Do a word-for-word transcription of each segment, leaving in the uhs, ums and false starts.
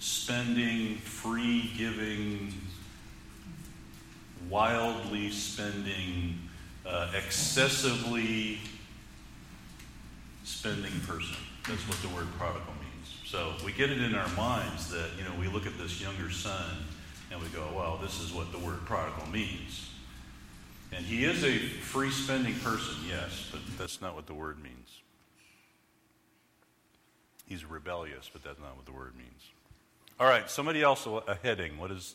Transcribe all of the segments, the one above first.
spending, free giving, wildly spending, uh, excessively spending person. That's what the word prodigal means. So we get it in our minds that, you know, we look at this younger son and we go, well, this is what the word prodigal means. And he is a free spending person, yes, but that's not what the word means. He's rebellious, but that's not what the word means. All right, somebody else, a heading. What is...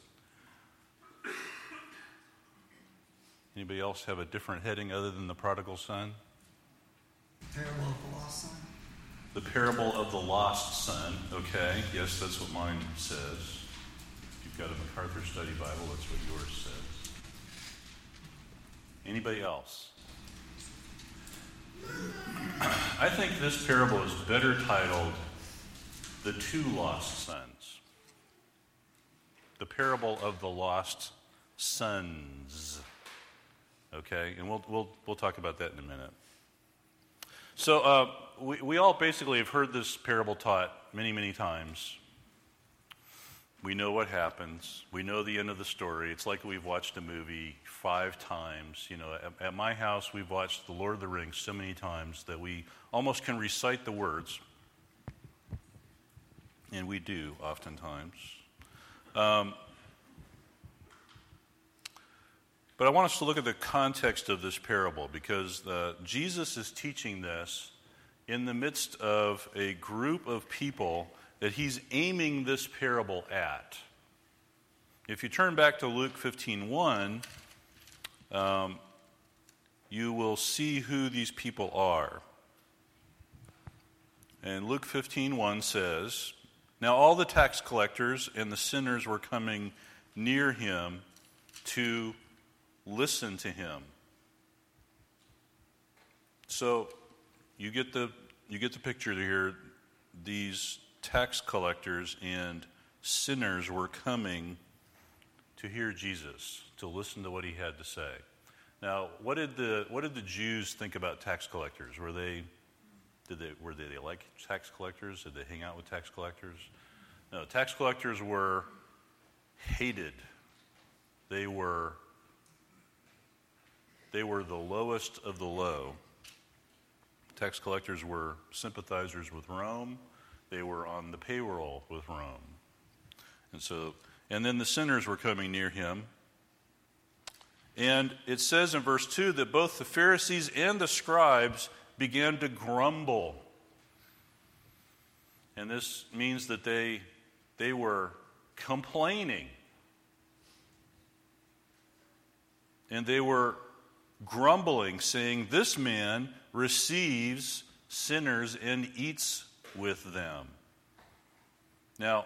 Anybody else have a different heading other than the prodigal son? Parable of the lost son. The parable of the lost son. Okay, yes, that's what mine says. If you've got a MacArthur Study Bible, that's what yours says. Anybody else? I think this parable is better titled The Two Lost Sons. The parable of the lost sons. Okay, and we'll we'll we'll talk about that in a minute. So uh, we we all basically have heard this parable taught many many times. We know what happens. We know the end of the story. It's like we've watched a movie five times. You know, at, at my house we've watched The Lord of the Rings so many times that we almost can recite the words, and we do oftentimes. Um, But I want us to look at the context of this parable because uh, Jesus is teaching this in the midst of a group of people that he's aiming this parable at. If you turn back to Luke fifteen one, um, you will see who these people are. And Luke fifteen one says, "Now all the tax collectors and the sinners were coming near him to listen to him." So you get the you get the picture here. These tax collectors and sinners were coming to hear Jesus, to listen to what he had to say. Now, what did the what did the Jews think about tax collectors? Were they did they were they, they like tax collectors? Did they hang out with tax collectors? No, tax collectors were hated. They were They were the lowest of the low. Tax collectors were sympathizers with Rome. They were on the payroll with Rome. And so, and then the sinners were coming near him. And it says in verse two that both the Pharisees and the scribes began to grumble. And this means that they, they were complaining. And they were grumbling, saying, "This man receives sinners and eats with them." Now,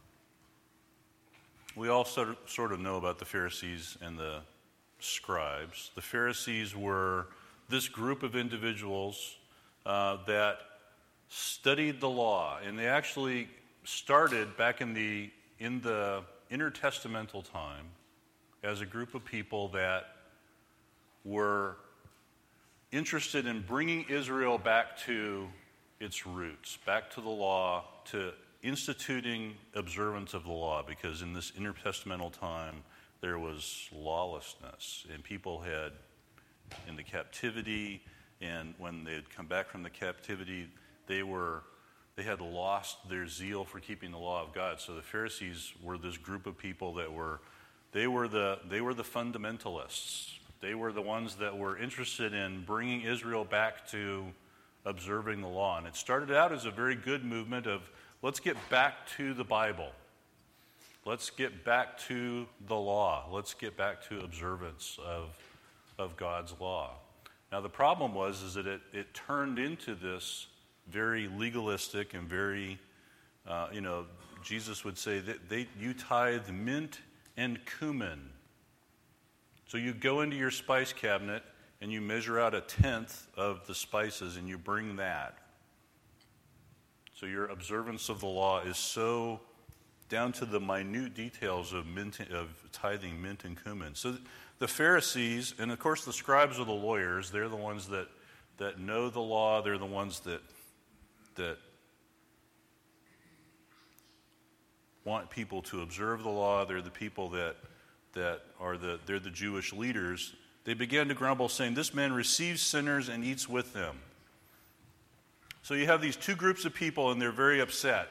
we all sort of, sort of know about the Pharisees and the scribes. The Pharisees were this group of individuals uh, that studied the law, and they actually started back in the in the intertestamental time as a group of people that were interested in bringing Israel back to its roots, back to the law, to instituting observance of the law, because in this intertestamental time there was lawlessness, and people had, in the captivity, and when they had come back from the captivity, they were they had lost their zeal for keeping the law of God. So the Pharisees were this group of people that were they were the they were the fundamentalists. They were the ones that were interested in bringing Israel back to observing the law. And it started out as a very good movement of, let's get back to the Bible. Let's get back to the law. Let's get back to observance of, of God's law. Now, the problem was is that it, it turned into this very legalistic and very, uh, you know, Jesus would say that they you tithe mint and cumin. So you go into your spice cabinet and you measure out a tenth of the spices and you bring that. So your observance of the law is so down to the minute details of mint, of tithing mint and cumin. So the Pharisees, and of course the scribes are the lawyers. They're the ones that, that know the law. They're the ones that that want people to observe the law. They're the people that that are the they're the Jewish leaders. They began to grumble, saying, "This man receives sinners and eats with them." So you have these two groups of people, and they're very upset.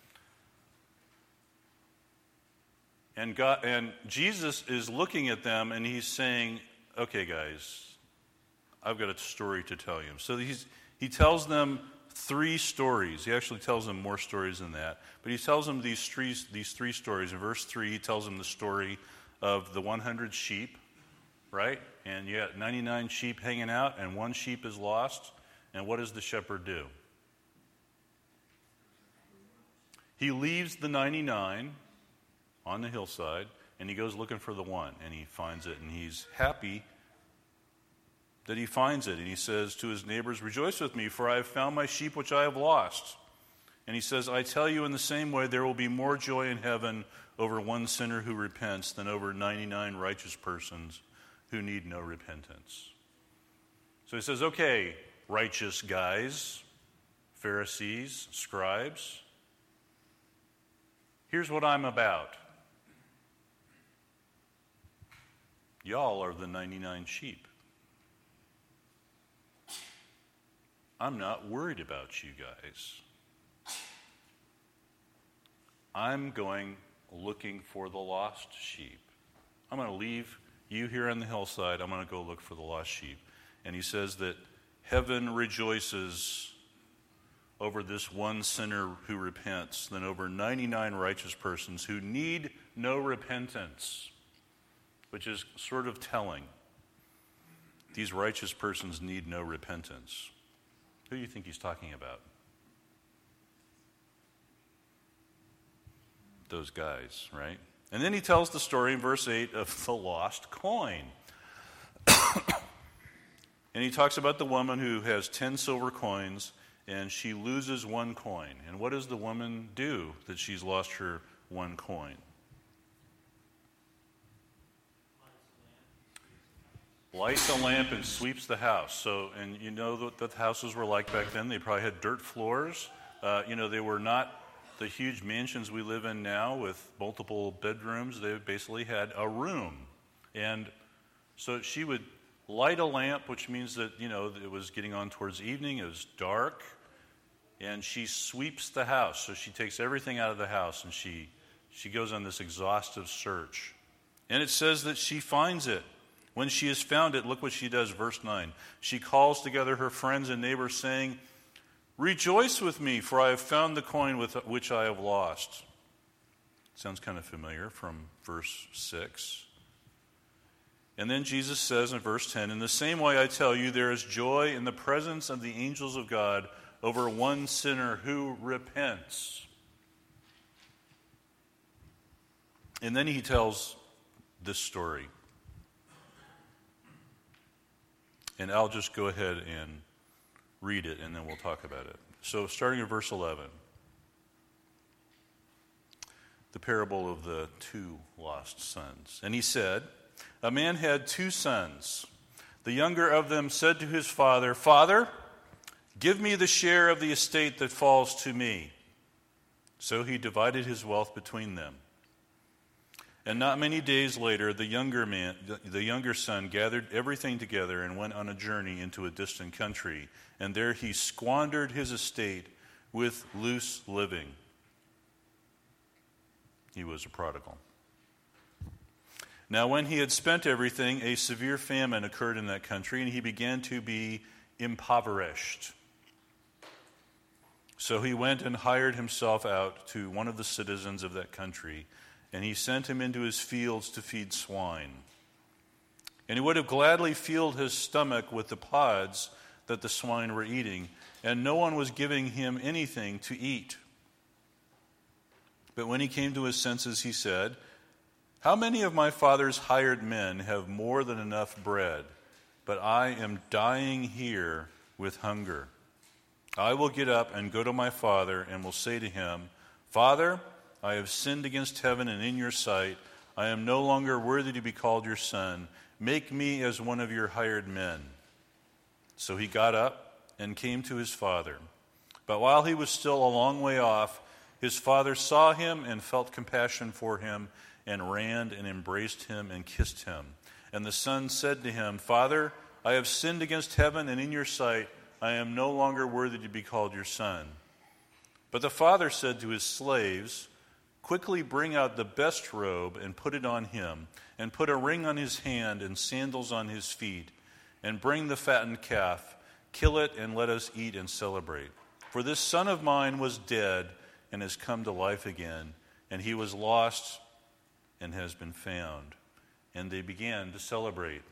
And God, and Jesus is looking at them, and he's saying, "Okay, guys, I've got a story to tell you." So he's, he tells them three stories. He actually tells them more stories than that. But he tells them these three, these three stories. In verse three, he tells them the story of the one hundred sheep, right? And you got ninety-nine sheep hanging out, and one sheep is lost. And what does the shepherd do? He leaves the ninety-nine on the hillside, and he goes looking for the one, and he finds it, and he's happy that he finds it. And he says to his neighbors, "Rejoice with me, for I have found my sheep which I have lost." And he says, "I tell you, in the same way, there will be more joy in heaven over one sinner who repents than over ninety-nine righteous persons who need no repentance." So he says, "Okay, righteous guys, Pharisees, scribes, here's what I'm about. Y'all are the ninety-nine sheep. I'm not worried about you guys. I'm going looking for the lost sheep. I'm going to leave you here on the hillside. I'm going to go look for the lost sheep." And he says that heaven rejoices over this one sinner who repents than over ninety-nine righteous persons who need no repentance, which is sort of telling. These righteous persons need no repentance. Who do you think he's talking about? Those guys, right? And then he tells the story in verse eight of the lost coin. And he talks about the woman who has ten silver coins, and she loses one coin. And what does the woman do that she's lost her one coin? Lights a lamp and sweeps the house. So, and you know what the houses were like back then. They probably had dirt floors. Uh, you know, they were not the huge mansions we live in now with multiple bedrooms. They basically had a room. And so she would light a lamp, which means that, you know, it was getting on towards evening. It was dark. And she sweeps the house. So she takes everything out of the house, and she, she goes on this exhaustive search. And it says that she finds it. When she has found it, look what she does, verse nine. She calls together her friends and neighbors, saying, "Rejoice with me, for I have found the coin with which I have lost." Sounds kind of familiar from verse six. And then Jesus says in verse ten, "In the same way I tell you, there is joy in the presence of the angels of God over one sinner who repents." And then he tells this story. And I'll just go ahead and read it, and then we'll talk about it. So starting at verse eleven, the parable of the two lost sons. And he said, "A man had two sons. The younger of them said to his father, 'Father, give me the share of the estate that falls to me.' So he divided his wealth between them. And not many days later, the younger man, the younger son gathered everything together and went on a journey into a distant country. And there he squandered his estate with loose living." He was a prodigal. "Now when he had spent everything, a severe famine occurred in that country, and he began to be impoverished. So he went and hired himself out to one of the citizens of that country, and he sent him into his fields to feed swine. And he would have gladly filled his stomach with the pods that the swine were eating, and no one was giving him anything to eat. But when he came to his senses, he said, 'How many of my father's hired men have more than enough bread, but I am dying here with hunger? I will get up and go to my father, and will say to him, Father, I have sinned against heaven and in your sight. I am no longer worthy to be called your son. Make me as one of your hired men.' So he got up and came to his father. But while he was still a long way off, His father saw him and felt compassion for him and ran and embraced him and kissed him. And the son said to him, Father, I have sinned against heaven and in your sight. I am no longer worthy to be called your son. But the father said to his slaves, Quickly bring out the best robe and put it on him, and put a ring on his hand and sandals on his feet, and bring the fattened calf, kill it, and let us eat and celebrate. For this son of mine was dead and has come to life again, and he was lost and has been found. And they began to celebrate.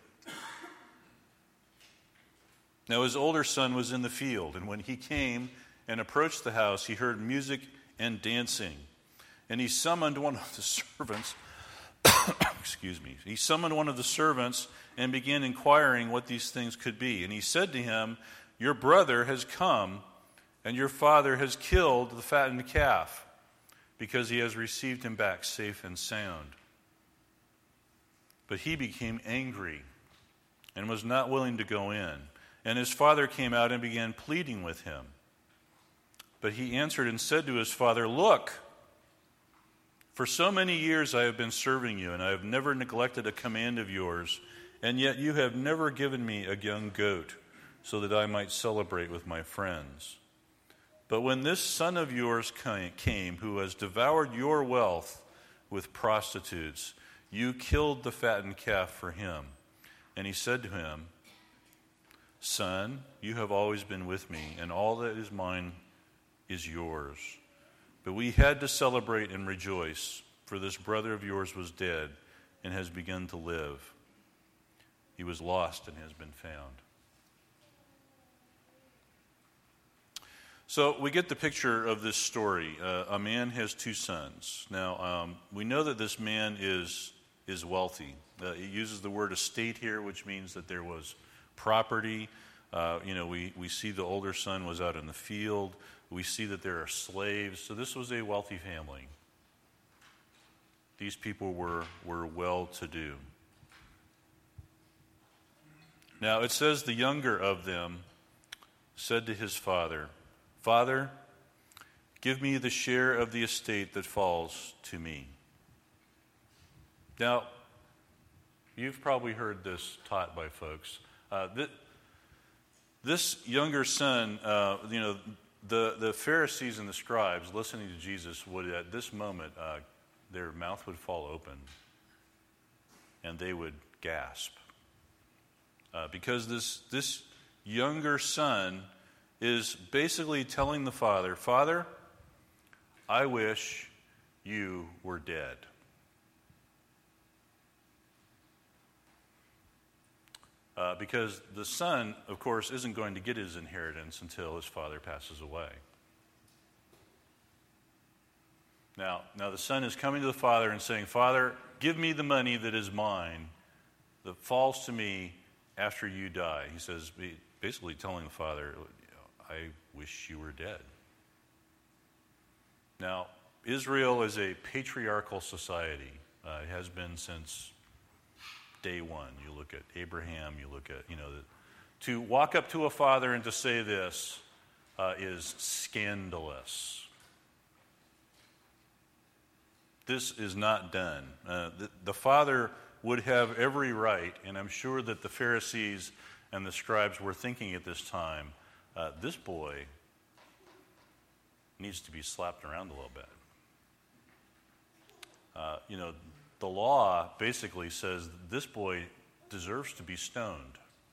Now his older son was in the field, and when he came and approached the house, he heard music and dancing. And he summoned one of the servants, excuse me, he summoned one of the servants and began inquiring what these things could be. And he said to him, Your brother has come, and your father has killed the fattened calf, because he has received him back safe and sound. But he became angry and was not willing to go in. And his father came out and began pleading with him. But he answered and said to his father, Look, for so many years I have been serving you, and I have never neglected a command of yours, and yet you have never given me a young goat, so that I might celebrate with my friends. But when this son of yours came, who has devoured your wealth with prostitutes, you killed the fattened calf for him. And he said to him, Son, you have always been with me, and all that is mine is yours. But we had to celebrate and rejoice, for this brother of yours was dead and has begun to live. He was lost and has been found. So we get the picture of this story. Uh, a man has two sons. Now, um, we know that this man is, is wealthy. Uh, he uses the word estate here, which means that there was property. Uh, you know, we, we see the older son was out in the field. We see that there are slaves. So this was a wealthy family. These people were, were well-to-do. Now, it says the younger of them said to his father, Father, give me the share of the estate that falls to me. Now, you've probably heard this taught by folks. Uh, th- this younger son, uh, you know, the, the Pharisees and the scribes listening to Jesus would, at this moment, uh, their mouth would fall open and they would gasp. Uh, because this, this younger son is basically telling the father, Father, I wish you were dead. Uh, because the son, of course, isn't going to get his inheritance until his father passes away. Now, now the son is coming to the father and saying, Father, give me the money that is mine, that falls to me after you die. He says, basically telling the father, I wish you were dead. Now, Israel is a patriarchal society. Uh, it has been since day one. You look at Abraham, you look at, you know, the, to walk up to a father and to say this uh, is scandalous. This is not done. Uh, the, the father would have every right, and I'm sure that the Pharisees and the scribes were thinking at this time, uh, this boy needs to be slapped around a little bit. Uh, you know, the law basically says this boy deserves to be stoned.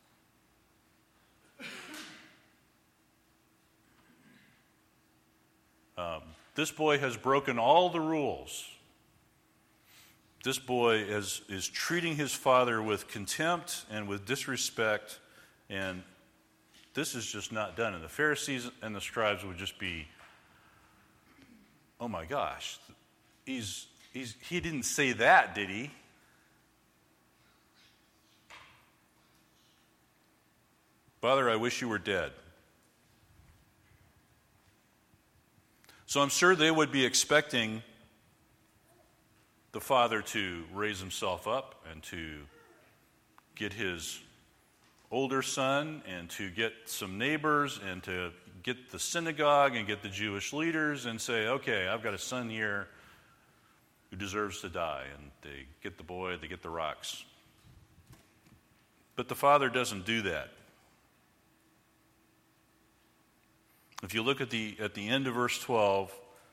Um, this boy has broken all the rules. This boy is, is treating his father with contempt and with disrespect, and this is just not done. And the Pharisees and the scribes would just be, oh my gosh, he's... He's, he didn't say that, did he? Father, I wish you were dead. So I'm sure they would be expecting the father to raise himself up and to get his older son and to get some neighbors and to get the synagogue and get the Jewish leaders and say, okay, I've got a son here who deserves to die. And they get the boy, they get the rocks. But the father doesn't do that. If you look at the at the end of verse twelve,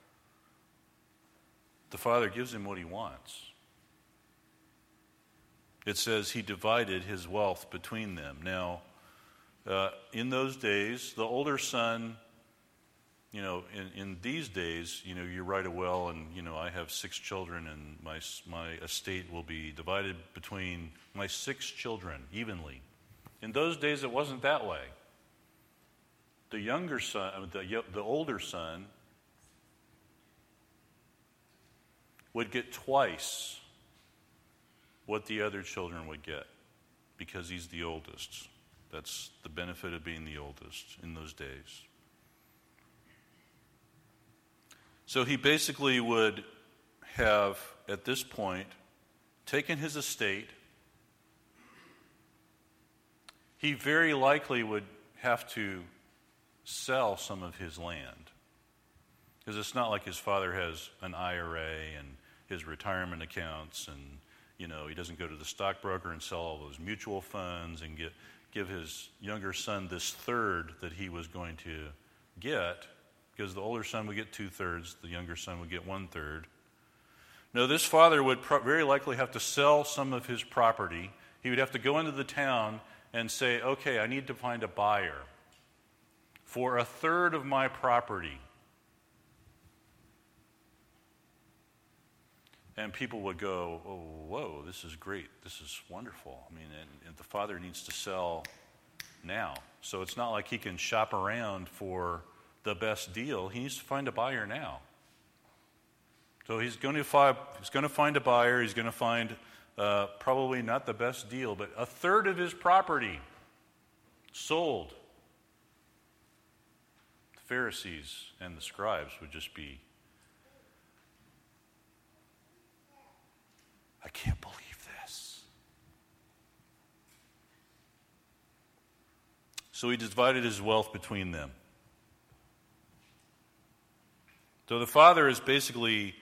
the father gives him what he wants. It says he divided his wealth between them. Now, uh, in those days, the older son, you know, in, in these days, you know, you write a will and, you know, I have six children and my my estate will be divided between my six children evenly. In those days, it wasn't that way. The younger son, the, the older son would get twice what the other children would get because he's the oldest. That's the benefit of being the oldest in those days. So he basically would have, at this point, taken his estate. He very likely would have to sell some of his land. Because it's not like his father has an I R A and his retirement accounts and, you know, he doesn't go to the stockbroker and sell all those mutual funds and get, give his younger son this third that he was going to get, because the older son would get two-thirds, the younger son would get one-third. No, this father would pro- very likely have to sell some of his property. He would have to go into the town and say, okay, I need to find a buyer for a third of my property. And people would go, oh, whoa, this is great. This is wonderful. I mean, and, and the father needs to sell now. So it's not like he can shop around for the best deal. He needs to find a buyer now. So he's going to find, he's going to find a buyer. He's going to find uh, probably not the best deal, but a third of his property sold. The Pharisees and the scribes would just be, I can't believe this. So he divided his wealth between them. So the father is basically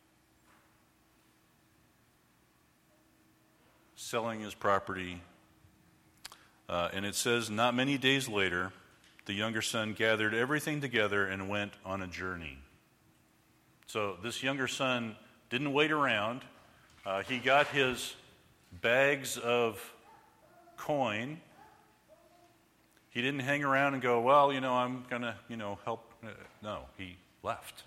selling his property. Uh, and it says, not many days later, the younger son gathered everything together and went on a journey. So this younger son didn't wait around. Uh, he got his bags of coin. He didn't hang around and go, well, you know, I'm going to, you know, help. Uh, no, he left.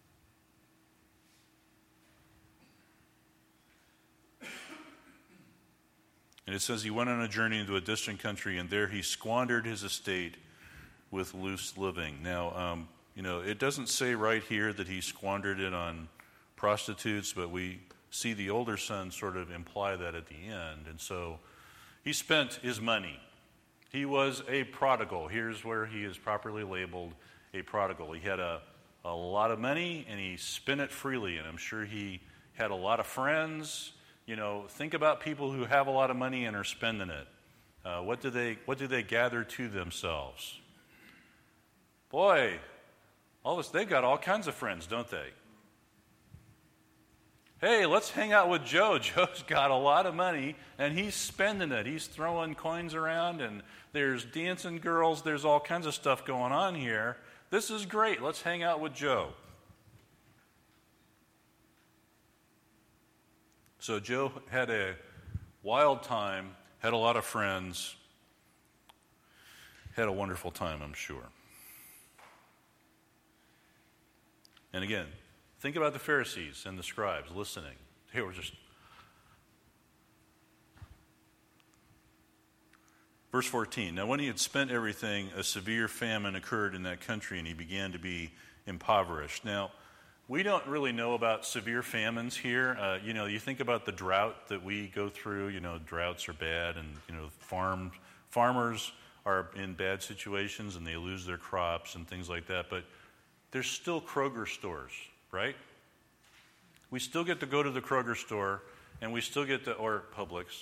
And it says he went on a journey into a distant country, and there he squandered his estate with loose living. Now, um, you know, it doesn't say right here that he squandered it on prostitutes, but we see the older son sort of imply that at the end. And so he spent his money. He was a prodigal. Here's where he is properly labeled a prodigal. He had a, a lot of money, and he spent it freely. And I'm sure he had a lot of friends. You know, think about people who have a lot of money and are spending it. Uh, what do they what do they gather to themselves? Boy, all this, they've got all kinds of friends, don't they? Hey, let's hang out with Joe. Joe's got a lot of money, and he's spending it. He's throwing coins around, and there's dancing girls. There's all kinds of stuff going on here. This is great. Let's hang out with Joe. So Joe had a wild time, had a lot of friends, had a wonderful time, I'm sure. And again, think about the Pharisees and the scribes listening. They were just... Verse fourteen, now when he had spent everything, a severe famine occurred in that country, and he began to be impoverished. Now, we don't really know about severe famines here. Uh, you know, you think about the drought that we go through. You know, droughts are bad, and you know, farm farmers are in bad situations, and they lose their crops and things like that. But there's still Kroger stores, right? We still get to go to the Kroger store, and we still get to, or Publix,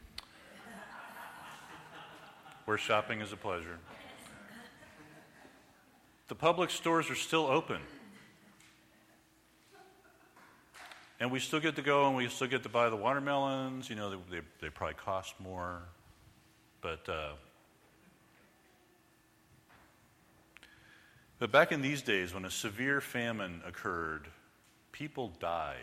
where shopping is a pleasure. the public stores are still open. And we still get to go and we still get to buy the watermelons. You know, they, they, they probably cost more. But, uh, but back in these days, when a severe famine occurred, people died.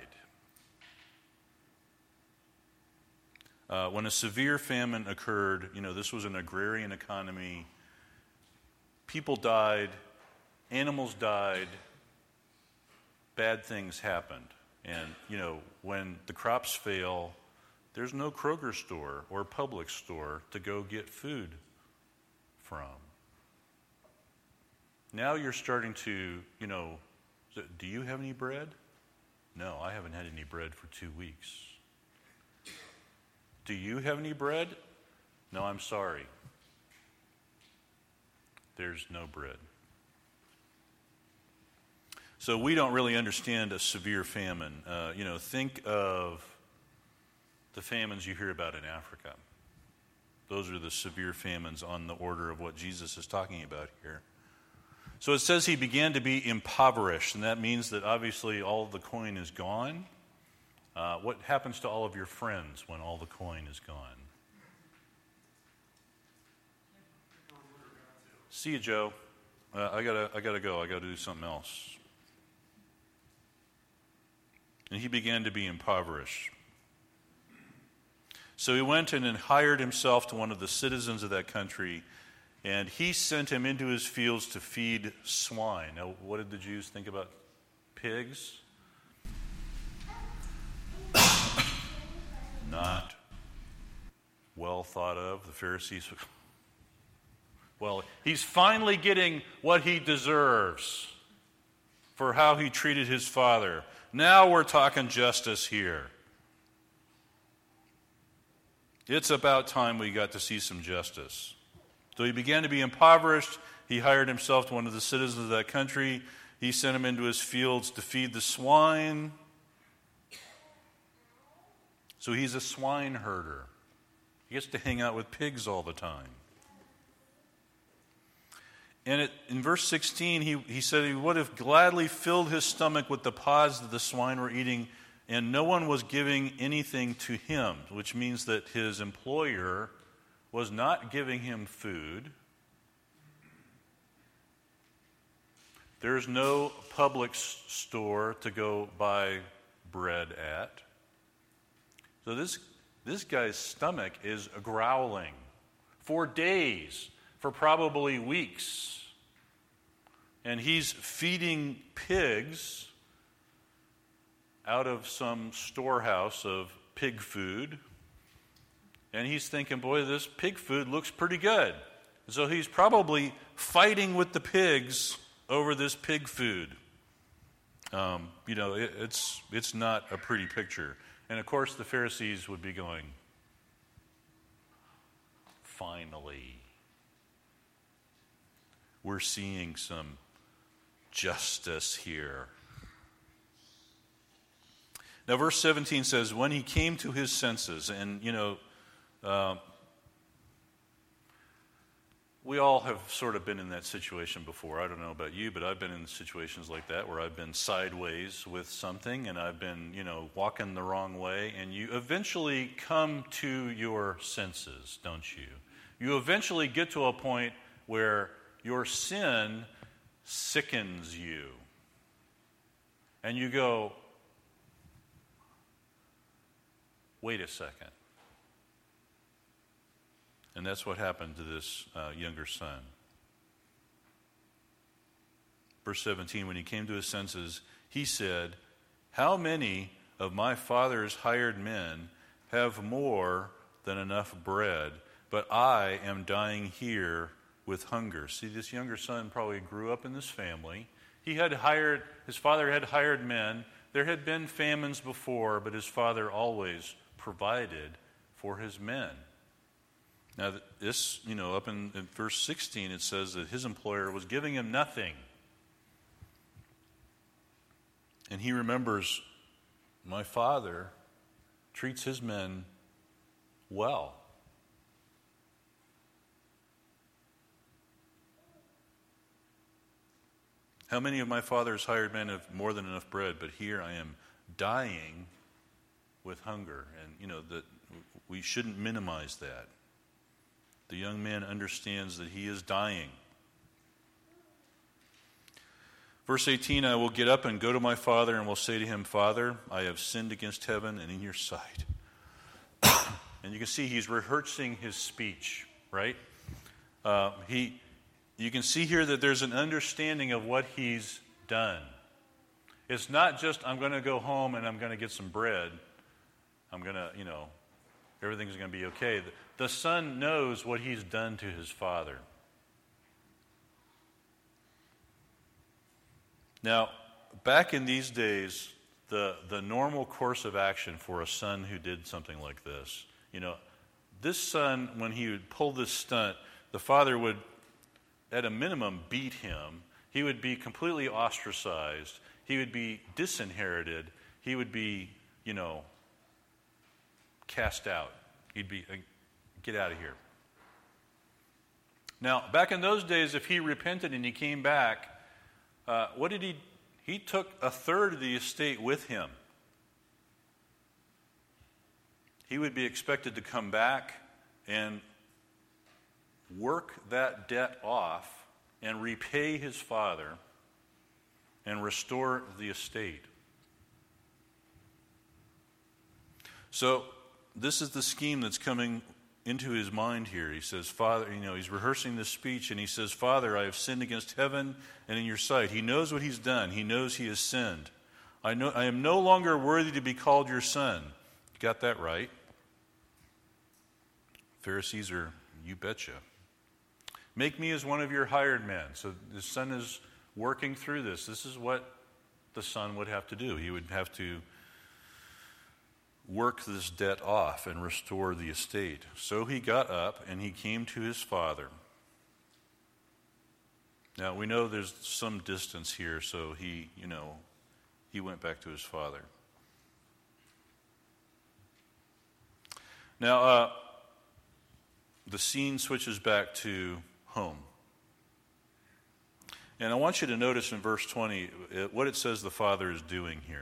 Uh, when a severe famine occurred, you know, this was an agrarian economy. People died, animals died, bad things happened. And, you know, when the crops fail, there's no Kroger store or Publix store to go get food from. Now you're starting to, you know, do you have any bread? No, I haven't had any bread for two weeks. Do you have any bread? No, I'm sorry. There's no bread. So we don't really understand a severe famine. Uh, you know, think of the famines you hear about in Africa. Those are the severe famines on the order of what Jesus is talking about here. So it says he began to be impoverished, and that means that obviously all of the coin is gone. Uh, what happens to all of your friends when all the coin is gone? See you, Joe. Uh, I gotta, I gotta go. I gotta do something else. And he began to be impoverished. So he went and hired himself to one of the citizens of that country, and he sent him into his fields to feed swine. Now, what did the Jews think about pigs? Not well thought of. The Pharisees, well, he's finally getting what he deserves for how he treated his father. Now we're talking justice here. It's about time we got to see some justice. So he began to be impoverished. He hired himself to one of the citizens of that country. He sent him into his fields to feed the swine. So he's a swine herder. He gets to hang out with pigs all the time. And it, in verse sixteen, he, he said he would have gladly filled his stomach with the pods that the swine were eating, and no one was giving anything to him, which means that his employer was not giving him food. There's no Publix store to go buy bread at. So this, this guy's stomach is growling for days, for probably weeks. And he's feeding pigs out of some storehouse of pig food. And he's thinking, boy, this pig food looks pretty good. So he's probably fighting with the pigs over this pig food. Um, you know, it, it's it's not a pretty picture. And of course, the Pharisees would be going, finally, we're seeing some justice here. Now, verse seventeen says, when he came to his senses, and, you know, uh, we all have sort of been in that situation before. I don't know about you, but I've been in situations like that where I've been sideways with something and I've been, you know, walking the wrong way, and you eventually come to your senses, don't you? You eventually get to a point where your sin sickens you. And you go, wait a second. And that's what happened to this uh, younger son. Verse seventeen, when he came to his senses, he said, how many of my father's hired men have more than enough bread, but I am dying here with hunger? See, this younger son probably grew up in this family. He had hired, his father had hired men. There had been famines before, but his father always provided for his men. Now, this, you know, up in, in verse sixteen, it says that his employer was giving him nothing. And he remembers, my father treats his men well. How many of my father's hired men have more than enough bread, but here I am dying with hunger? And, you know, that we shouldn't minimize that. The young man understands that he is dying. Verse eighteen, I will get up and go to my father and will say to him, Father, I have sinned against heaven and in your sight. And you can see he's rehearsing his speech, right? Uh, he, you can see here that there's an understanding of what he's done. It's not just, I'm going to go home and I'm going to get some bread. I'm going to, you know, everything's going to be okay. The, the son knows what he's done to his father. Now, back in these days, the, the normal course of action for a son who did something like this, you know, this son, when he would pull this stunt, the father would, at a minimum, beat him. He would be completely ostracized. He would be disinherited. He would be, you know, cast out. He'd be, uh, get out of here. Now, back in those days, if he repented and he came back, Uh, what did he? He took a third of the estate with him. He would be expected to come back and work that debt off and repay his father and restore the estate. So this is the scheme that's coming into his mind here. He says, Father, you know, he's rehearsing this speech and he says, Father, I have sinned against heaven and in your sight. He knows what he's done. He knows he has sinned. I know I am no longer worthy to be called your son. You got that right. Pharisees are, you betcha. Make me as one of your hired men. So the son is working through this. This is what the son would have to do. He would have to work this debt off and restore the estate. So he got up and he came to his father. Now we know there's some distance here, so he, you know, he went back to his father. Now, uh, the scene switches back to home. And I want you to notice in verse twenty what it says the father is doing here.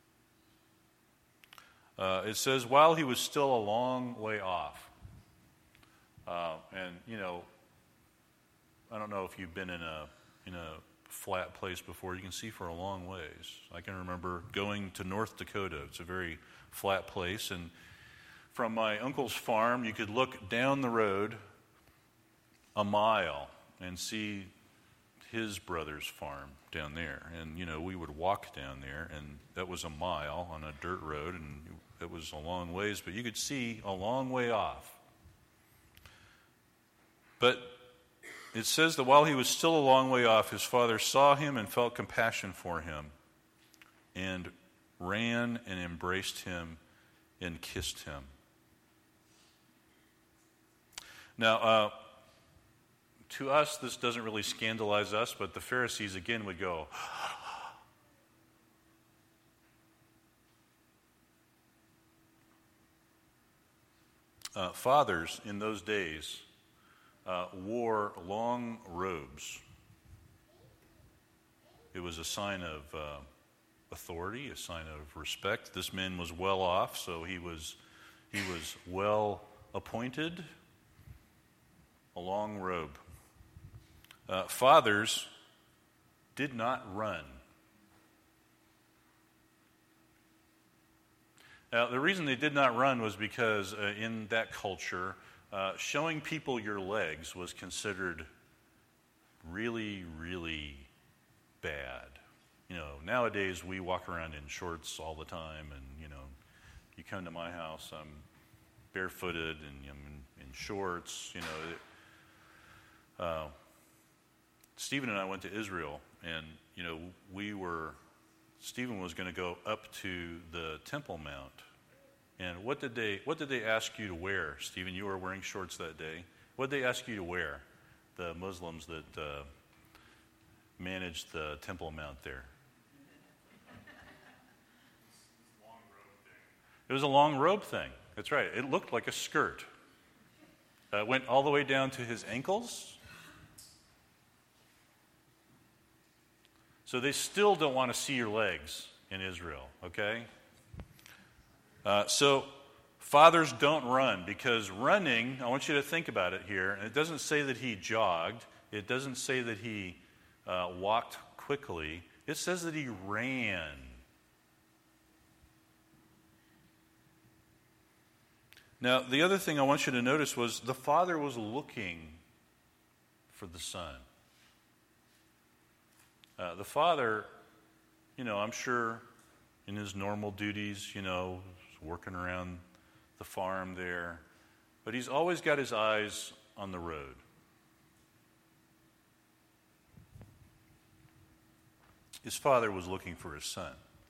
Uh, it says, while he was still a long way off. Uh, and, you know, I don't know if you've been in a in a flat place before. You can see for a long ways. I can remember going to North Dakota. It's a very flat place. And from my uncle's farm, you could look down the road a mile and see his brother's farm down there. And, you know, we would walk down there, and that was a mile on a dirt road, and it was a long ways, but you could see a long way off. But it says that while he was still a long way off, his father saw him and felt compassion for him and ran and embraced him and kissed him. Now, uh, to us, this doesn't really scandalize us, but the Pharisees again would go, Uh, fathers in those days uh, wore long robes. It was a sign of uh, authority, a sign of respect. This man was well off, so he was he was well appointed. A long robe. Uh, fathers did not run. Now, the reason they did not run was because uh, in that culture, uh, showing people your legs was considered really, really bad. You know, nowadays we walk around in shorts all the time, and, you know, you come to my house, I'm barefooted and I'm in, in shorts, you know. It, uh, Stephen and I went to Israel, and, you know, we were... Stephen was going to go up to the Temple Mount. And what did they what did they ask you to wear, Stephen? You were wearing shorts that day. What did they ask you to wear, the Muslims that uh, managed the Temple Mount there? Long robe thing. It was a long robe thing. That's right. It looked like a skirt. Uh, it went all the way down to his ankles. So they still don't want to see your legs in Israel, okay? Uh, so fathers don't run, because running, I want you to think about it here, and it doesn't say that he jogged. It doesn't say that he uh, walked quickly. It says that he ran. Now, the other thing I want you to notice was the father was looking for the son. Uh, the father, you know, I'm sure in his normal duties, you know, working around the farm there, but he's always got his eyes on the road. His father was looking for his son.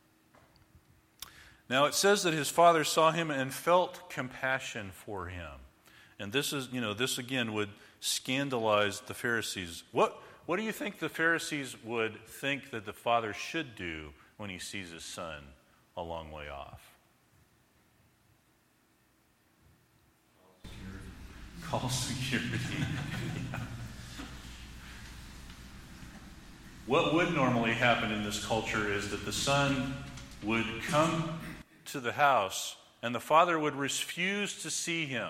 Now it says that his father saw him and felt compassion for him. And this is, you know, this again would scandalize the Pharisees. What what do you think the Pharisees would think that the father should do when he sees his son a long way off? Call security. What would normally happen in this culture is that the son would come to the house and the father would refuse to see him.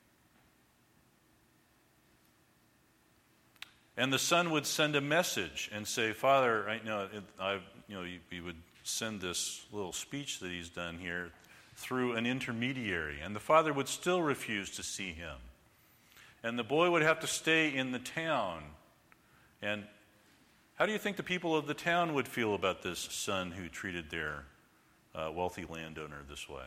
And the son would send a message and say, "Father, I, you know, I, you know, he would send this little speech that he's done here through an intermediary, and the father would still refuse to see him. And the boy would have to stay in the town. And how do you think the people of the town would feel about this son who treated their uh, wealthy landowner this way?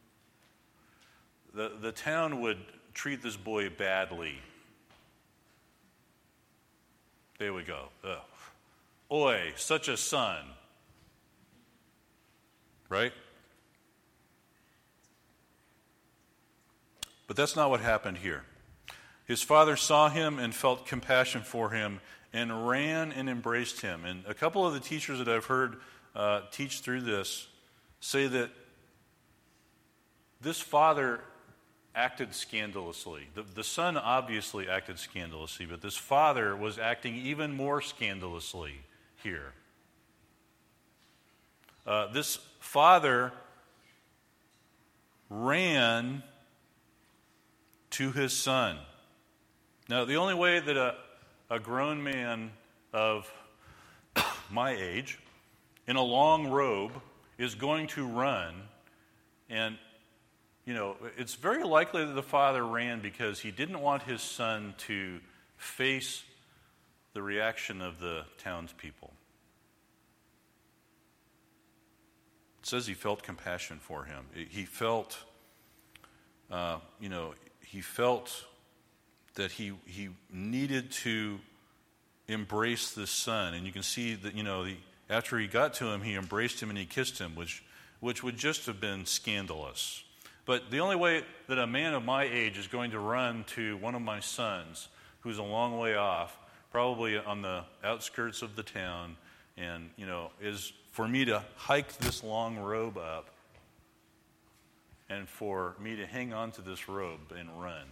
The, the town would treat this boy badly. They would go, ugh, oi, such a son. Right? But that's not what happened here. His father saw him and felt compassion for him and ran and embraced him. And a couple of the teachers that I've heard uh, teach through this say that this father acted scandalously. The, the son obviously acted scandalously, but this father was acting even more scandalously here. Uh, this father ran to his son. Now, the only way that a, a grown man of my age in a long robe is going to run, and, you know, it's very likely that the father ran because he didn't want his son to face the reaction of the townspeople. It says he felt compassion for him. He felt, uh, you know, he felt that he he needed to embrace this son. And you can see that, you know, the, after he got to him, he embraced him and he kissed him, which which would just have been scandalous. But the only way that a man of my age is going to run to one of my sons, who's a long way off, probably on the outskirts of the town, and, you know, is for me to hike this long robe up and for me to hang on to this robe and run.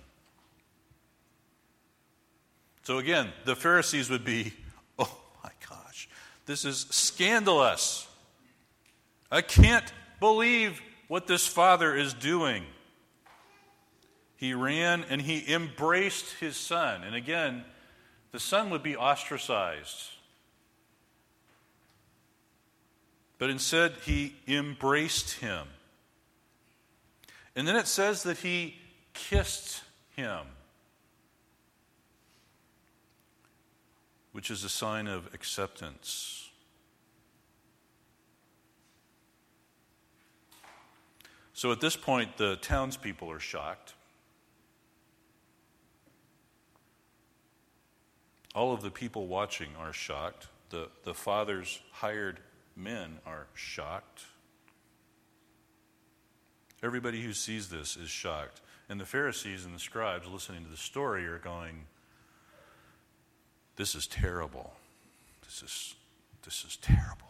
So again, the Pharisees would be, oh my gosh, this is scandalous. I can't believe what this father is doing. He ran and he embraced his son. And again, the son would be ostracized. But instead, he embraced him. And then it says that he kissed him, which is a sign of acceptance. So at this point, the townspeople are shocked. All of the people watching are shocked. The, the father's hired men are shocked. Everybody who sees this is shocked. And the Pharisees and the scribes listening to the story are going, this is terrible. This is, this is terrible.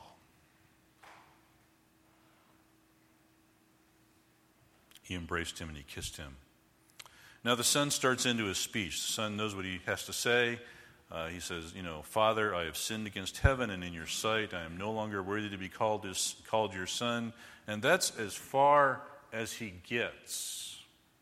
He embraced him and he kissed him. Now the son starts into his speech. The son knows what he has to say. Uh, he says, you know, Father, I have sinned against heaven and in your sight. I am no longer worthy to be called, his, called your son. And that's as far as he gets.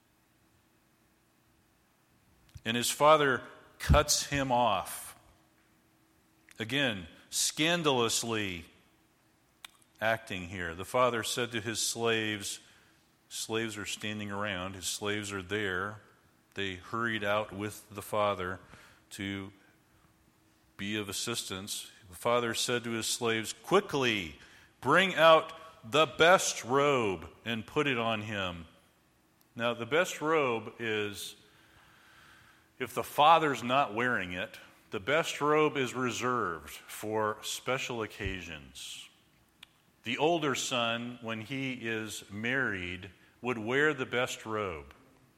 And his father cuts him off. Again, scandalously acting here. The father said to his slaves, slaves are standing around, his slaves are there. They hurried out with the father to be of assistance. The father said to his slaves, quickly, bring out the best robe and put it on him. Now, the best robe is, if the father's not wearing it, the best robe is reserved for special occasions. The older son, when he is married, would wear the best robe.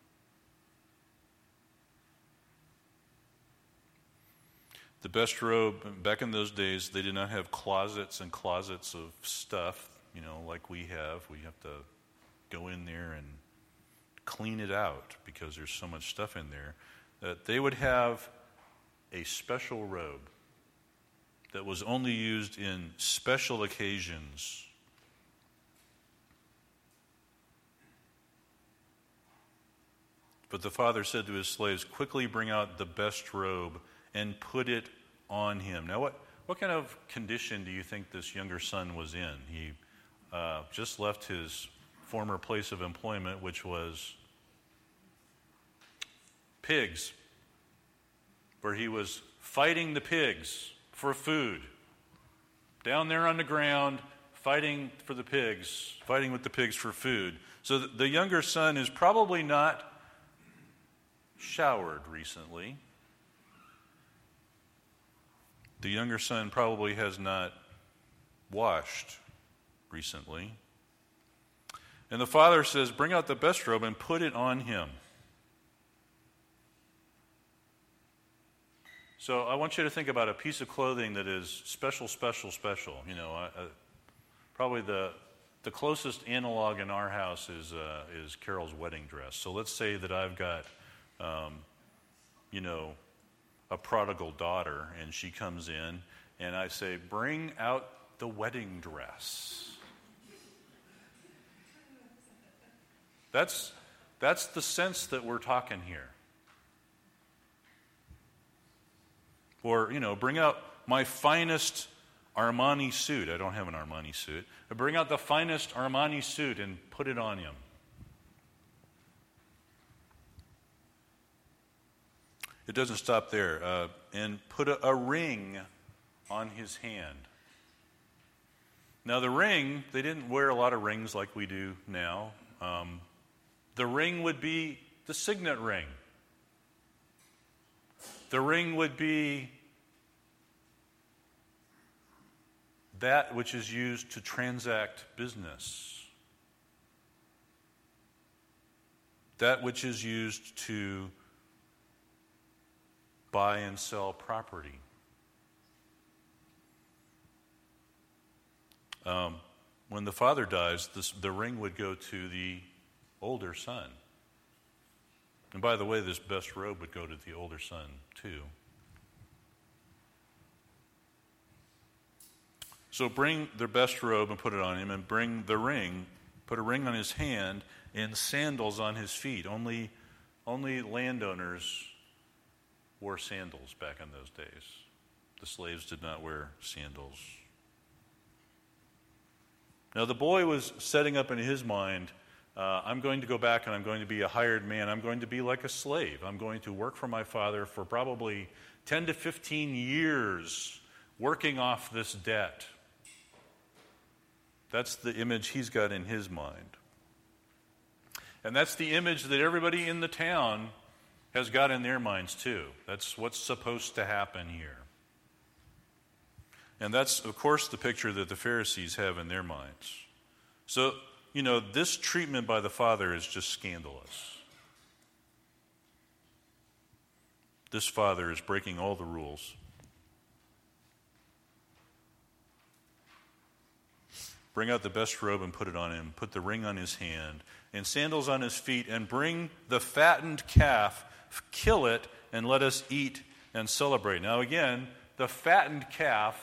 The best robe, back in those days, they did not have closets and closets of stuff, you know, like we have. We have to go in there and clean it out because there's so much stuff in there. That they would have a special robe that was only used in special occasions. But the father said to his slaves, quickly bring out the best robe and put it on him. Now, what, what kind of condition do you think this younger son was in? He uh, just left his former place of employment, which was pigs, where he was fighting the pigs for food. Down there on the ground, fighting for the pigs, fighting with the pigs for food. So the younger son is probably not showered recently. The younger son probably has not washed recently. And the father says, bring out the best robe and put it on him. So I want you to think about a piece of clothing that is special, special, special. You know, I, I, probably the the closest analog in our house is uh, is Carol's wedding dress. So let's say that I've got, um, you know, a prodigal daughter, and she comes in, and I say, bring out the wedding dress. That's that's the sense that we're talking here. Or, you know, bring out my finest Armani suit. I don't have an Armani suit. But bring out the finest Armani suit and put it on him. It doesn't stop there. Uh, and put a, a ring on his hand. Now, the ring, they didn't wear a lot of rings like we do now. Um, the ring would be the signet ring. The ring would be that which is used to transact business. That which is used to buy and sell property. Um, when the father dies, this, the ring would go to the older son. And by the way, this best robe would go to the older son, too. So bring the best robe and put it on him, and bring the ring, put a ring on his hand, and sandals on his feet. Only, only landowners wore sandals back in those days. The slaves did not wear sandals. Now the boy was setting up in his mind, Uh, I'm going to go back and I'm going to be a hired man. I'm going to be like a slave. I'm going to work for my father for probably ten to fifteen years, working off this debt. That's the image he's got in his mind. And that's the image that everybody in the town has got in their minds too. That's what's supposed to happen here. And that's, of course, the picture that the Pharisees have in their minds. So, you know, this treatment by the father is just scandalous. This father is breaking all the rules. Bring out the best robe and put it on him. Put the ring on his hand and sandals on his feet, and bring the fattened calf, kill it, and let us eat and celebrate. Now again, the fattened calf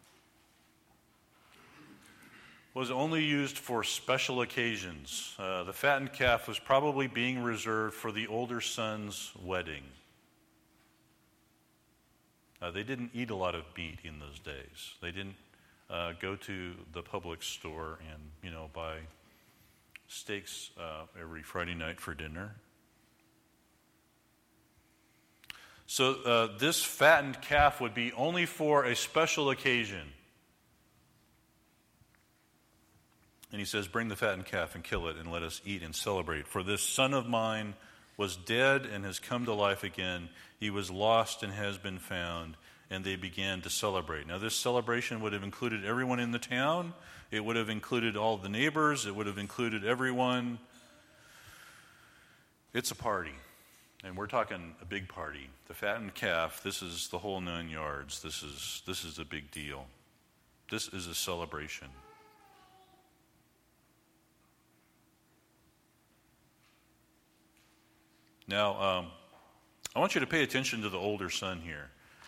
was only used for special occasions. Uh, the fattened calf was probably being reserved for the older son's wedding. Uh, they didn't eat a lot of meat in those days. They didn't uh, go to the public store and, you know, buy steaks uh, every Friday night for dinner. So uh, this fattened calf would be only for a special occasion. And he says, bring the fattened calf and kill it and let us eat and celebrate. For this son of mine was dead and has come to life again. He was lost and has been found. And they began to celebrate. Now this celebration would have included everyone in the town. It would have included all the neighbors. It would have included everyone. It's a party. And we're talking a big party. The fattened calf, this is the whole nine yards. This is, this is a big deal. This is a celebration. Now, um, I want you to pay attention to the older son here.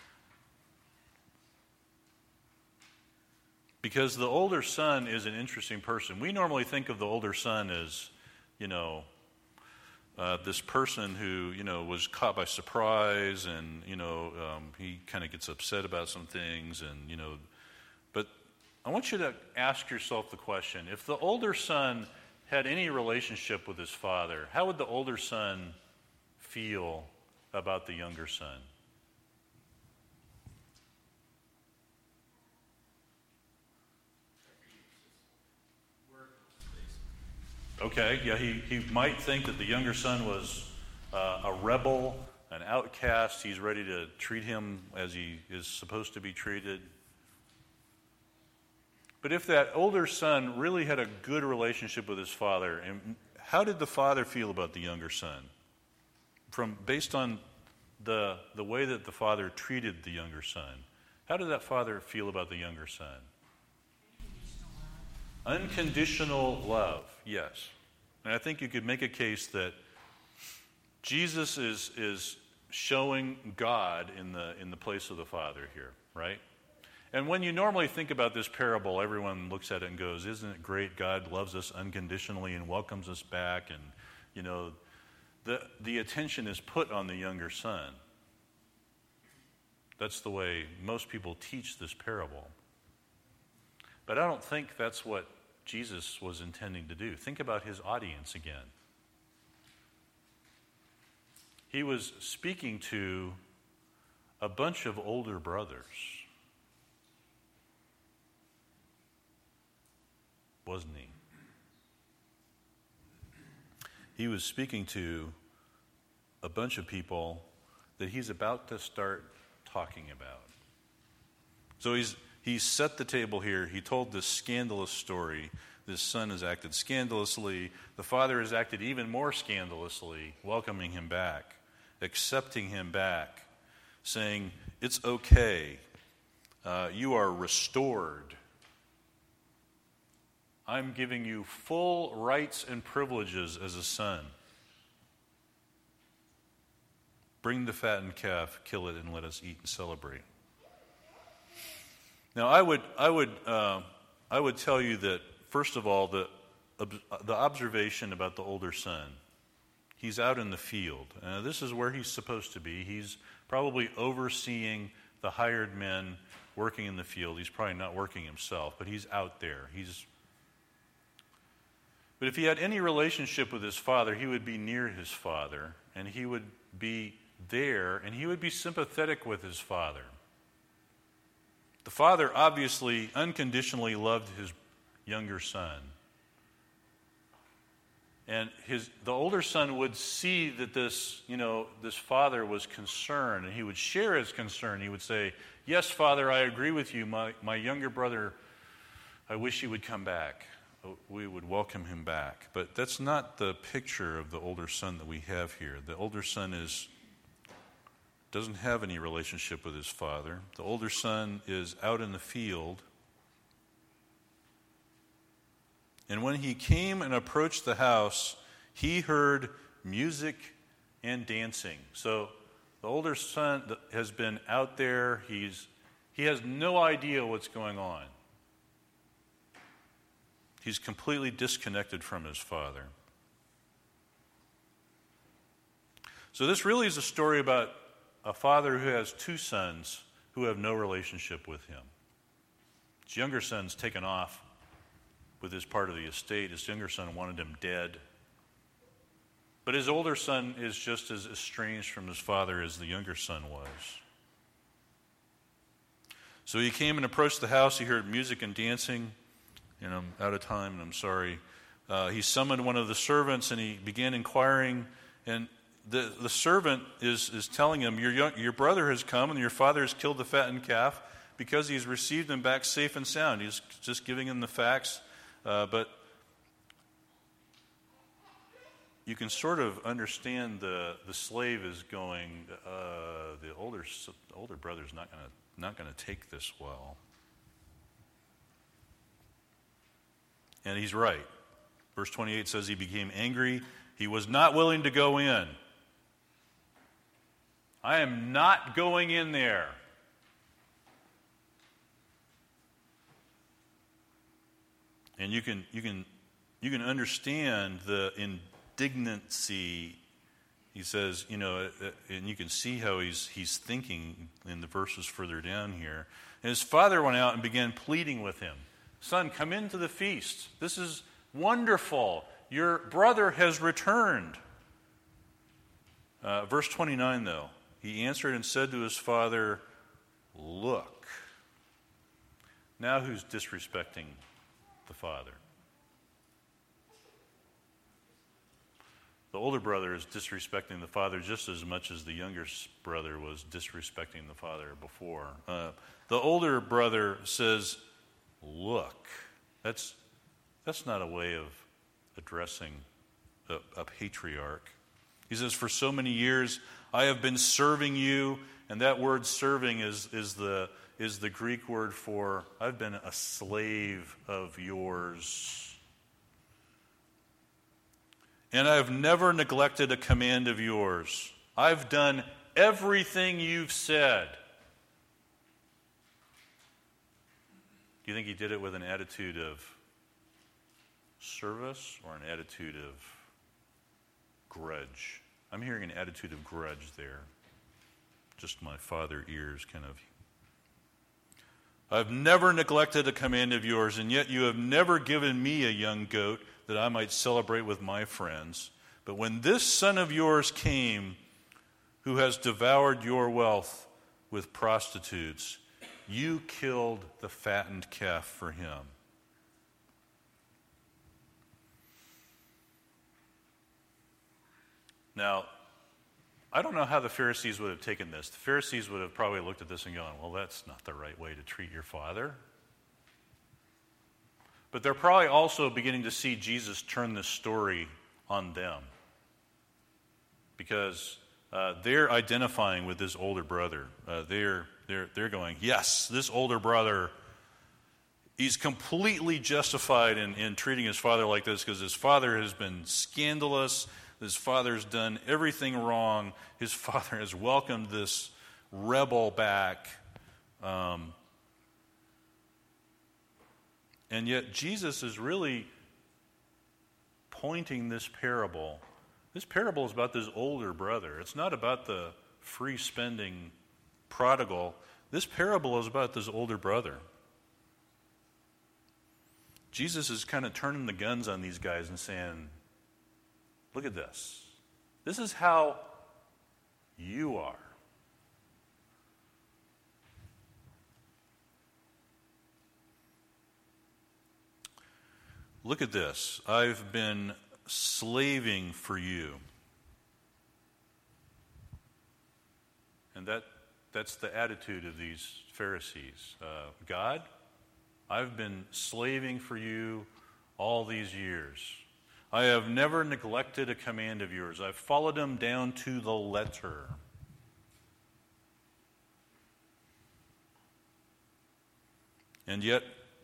Because the older son is an interesting person. We normally think of the older son as, you know, uh, this person who, you know, was caught by surprise and, you know, um, he kind of gets upset about some things and, you know. But I want you to ask yourself the question, if the older son had any relationship with his father, how would the older son feel about the younger son? Okay, yeah, he, he might think that the younger son was uh, a rebel, an outcast. He's ready to treat him as he is supposed to be treated. But if that older son really had a good relationship with his father, and how did the father feel about the younger son? From based on the the way that the father treated the younger son, how did that father feel about the younger son? Unconditional love, yes. And I think you could make a case that Jesus is is showing God in the in the place of the Father here, right? And when you normally think about this parable, everyone looks at it and goes, isn't it great? God loves us unconditionally and welcomes us back, and, you know, the the attention is put on the younger son. That's the way most people teach this parable. But I don't think that's what Jesus was intending to do. Think about his audience again. He was speaking to a bunch of older brothers, wasn't he? He was speaking to a bunch of people that he's about to start talking about. So he's He set the table here. He told this scandalous story. This son has acted scandalously. The father has acted even more scandalously, welcoming him back, accepting him back, saying, it's okay. Uh, you are restored. I'm giving you full rights and privileges as a son. Bring the fattened calf, kill it, and let us eat and celebrate. Now, I would, I would, uh, I would tell you that first of all, the the observation about the older son. He's out in the field. Uh, this is where he's supposed to be. He's probably overseeing the hired men working in the field. He's probably not working himself, but he's out there. He's. But if he had any relationship with his father, he would be near his father, and he would be there, and he would be sympathetic with his father. The father obviously unconditionally loved his younger son. And his the older son would see that this, you know, this father was concerned, and he would share his concern. He would say, yes, Father, I agree with you. My, my younger brother, I wish he would come back. We would welcome him back. But that's not the picture of the older son that we have here. The older son is doesn't have any relationship with his father. The older son is out in the field. And when he came and approached the house, he heard music and dancing. So The older son has been out there. He's, he has no idea what's going on. He's completely disconnected from his father. So this really is a story about a father who has two sons who have no relationship with him. His younger son's taken off with his part of the estate. His younger son wanted him dead. But his older son is just as estranged from his father as the younger son was. So he came and approached the house. He heard music and dancing. And I'm out of time, and I'm sorry. Uh, he summoned one of the servants, and he began inquiring. And the, the servant is, is telling him, your, young, your brother has come, and your father has killed the fattened calf because he's received him back safe and sound. He's just giving him the facts. Uh, but you can sort of understand the, the slave is going, uh, the older older brother's not going to not going to take this well. And he's right. Verse twenty-eight says he became angry. He was not willing to go in. I am not going in there. And you can you can you can understand the indignancy. He says, you know, and you can see how he's he's thinking in the verses further down here. And his father went out and began pleading with him. Son, come into the feast. This is wonderful. Your brother has returned. Uh, verse twenty-nine, though. He answered and said to his father, look. Now who's disrespecting the father? The older brother is disrespecting the father just as much as the younger brother was disrespecting the father before. Uh, the older brother says, look. That's, that's not a way of addressing a, a patriarch. He says, for so many years I have been serving you, and that word serving is, is, the, is the Greek word for I've been a slave of yours. And I've never neglected a command of yours. I've done everything you've said. Do you think he did it with an attitude of service or an attitude of grudge? I'm hearing an attitude of grudge there. Just my father ears kind of. I've never neglected a command of yours, and yet you have never given me a young goat that I might celebrate with my friends. But when this son of yours came, who has devoured your wealth with prostitutes, you killed the fattened calf for him. Now, I don't know how the Pharisees would have taken this. The Pharisees would have probably looked at this and gone, well, that's not the right way to treat your father. But they're probably also beginning to see Jesus turn this story on them. Because uh, they're identifying with this older brother. Uh, they're, they're, they're going, yes, this older brother, he's completely justified in, in treating his father like this because his father has been scandalous. His father's done everything wrong. His father has welcomed this rebel back. Um, and yet Jesus is really pointing this parable. This parable is about this older brother. It's not about the free-spending prodigal. This parable is about this older brother. Jesus is kind of turning the guns on these guys and saying, look at this. This is how you are. Look at this. I've been slaving for you. And that that's the attitude of these Pharisees. Uh, God, I've been slaving for you all these years. I have never neglected a command of yours. I've followed them down to the letter. And yet,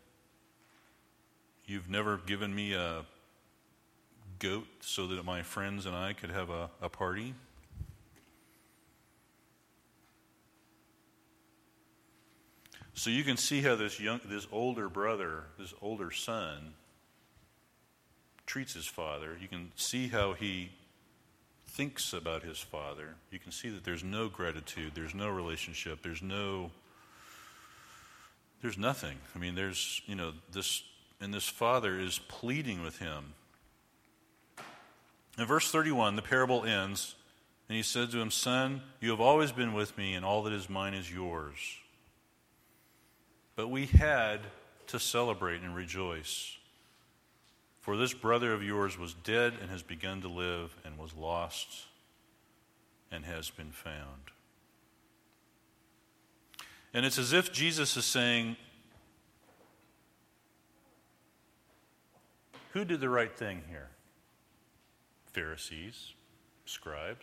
you've never given me a goat so that my friends and I could have a, a party. So you can see how this young, this older brother, this older son, treats his father. You can see how he thinks about his father. You can see that there's no gratitude, there's no relationship, there's no, there's nothing. I mean, there's, you know, this, and this father is pleading with him. In verse thirty-one, the parable ends, and he said to him, "Son, you have always been with me, and all that is mine is yours. But we had to celebrate and rejoice. For this brother of yours was dead and has begun to live, and was lost and has been found." And it's as if Jesus is saying, who did the right thing here? Pharisees, scribes.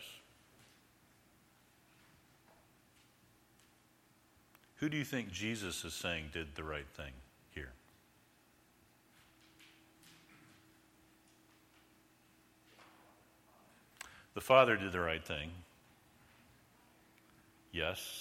Who do you think Jesus is saying did the right thing here? The Father did the right thing. Yes.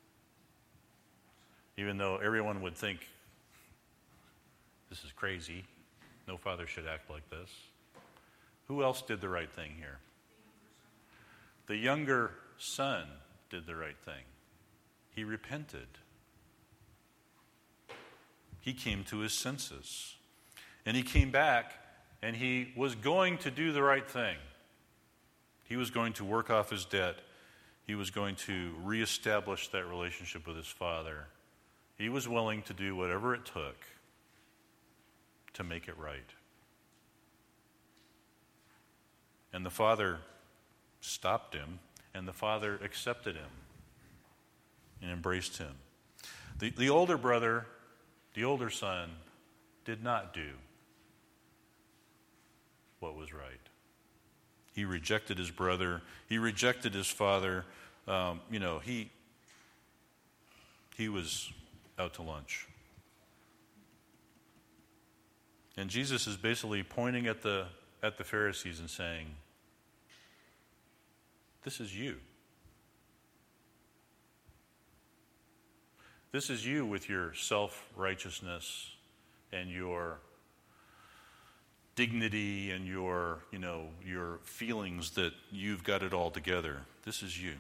Even though everyone would think, this is crazy. No father should act like this. Who else did the right thing here? The younger son did the right thing. He repented. He came to his senses. And he came back, and he was going to do the right thing. He was going to work off his debt. He was going to reestablish that relationship with his father. He was willing to do whatever it took to make it right. And the father stopped him, and the father accepted him and embraced him. The, the older brother, the older son, did not do what was right. He rejected his brother. He rejected his father. Um, you know, he he was out to lunch. And Jesus is basically pointing at the at the Pharisees and saying, this is you. This is you with your self-righteousness and your dignity and your, you know, your feelings that you've got it all together. This is you.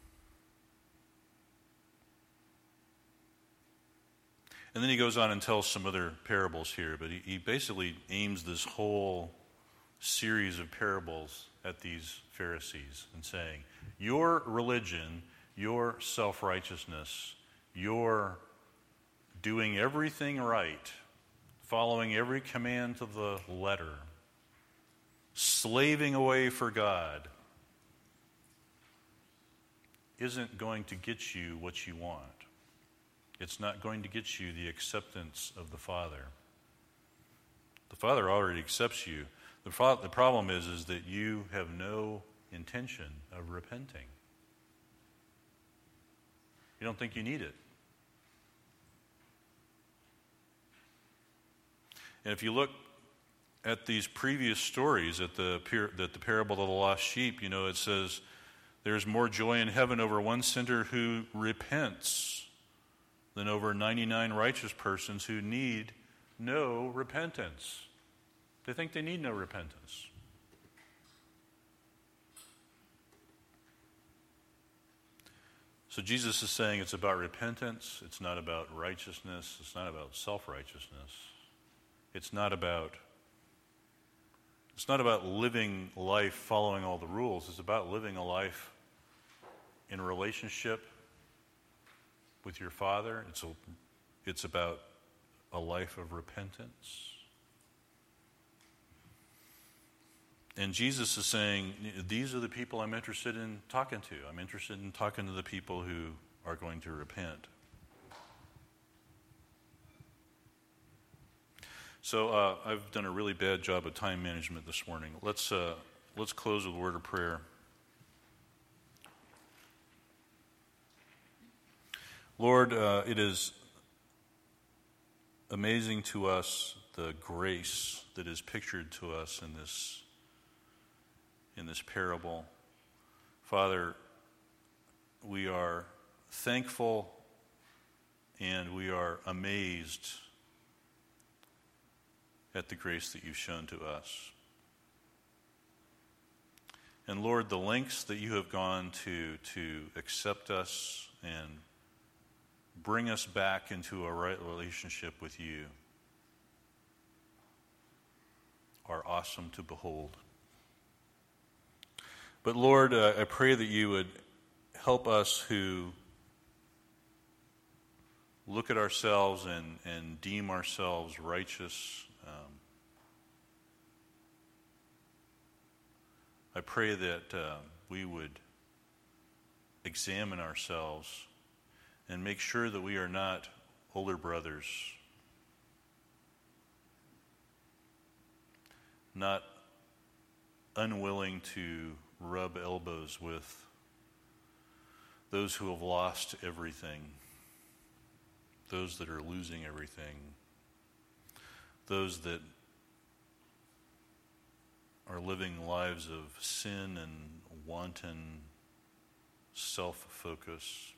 And then he goes on and tells some other parables here, but he, he basically aims this whole series of parables at these Pharisees and saying, your religion, your self-righteousness, your doing everything right, following every command to the letter, slaving away for God, isn't going to get you what you want. It's not going to get you the acceptance of the Father. The Father already accepts you. The, fa- the problem is, is that you have no intention of repenting. You don't think you need it. And if you look at these previous stories, at the that the parable of the lost sheep, you know, it says there's more joy in heaven over one sinner who repents than over ninety-nine righteous persons who need no repentance. They think they need no repentance. So Jesus is saying it's about repentance. It's not about righteousness. It's not about self-righteousness. It's not about it's not about living life following all the rules. It's about living a life in relationship with your Father. It's a, it's about a life of repentance. And Jesus is saying, these are the people I'm interested in talking to. I'm interested in talking to the people who are going to repent. So uh, I've done a really bad job of time management this morning. Let's uh, let's close with a word of prayer. Lord, uh, it is amazing to us the grace that is pictured to us in this in this parable. Father, we are thankful and we are amazed at the grace that you've shown to us. And Lord, the lengths that you have gone to to accept us and bring us back into a right relationship with you are awesome to behold. But Lord, uh, I pray that you would help us who look at ourselves and, and deem ourselves righteous. Um, I pray that uh, we would examine ourselves and make sure that we are not older brothers, not unwilling to rub elbows with those who have lost everything, those that are losing everything, those that are living lives of sin and wanton self-focus.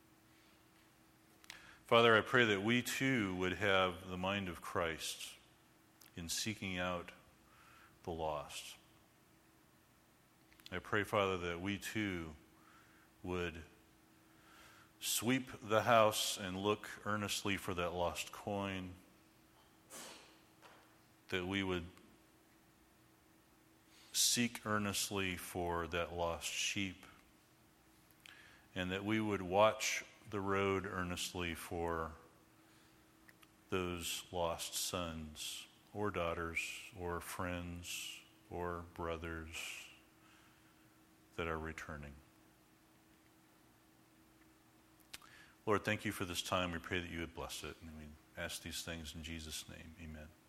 Father, I pray that we too would have the mind of Christ in seeking out the lost. I pray, Father, that we too would sweep the house and look earnestly for that lost coin, that we would seek earnestly for that lost sheep, and that we would watch the road earnestly for those lost sons or daughters or friends or brothers that are returning. Lord, thank you for this time. We pray that you would bless it, and we ask these things in Jesus' name. Amen.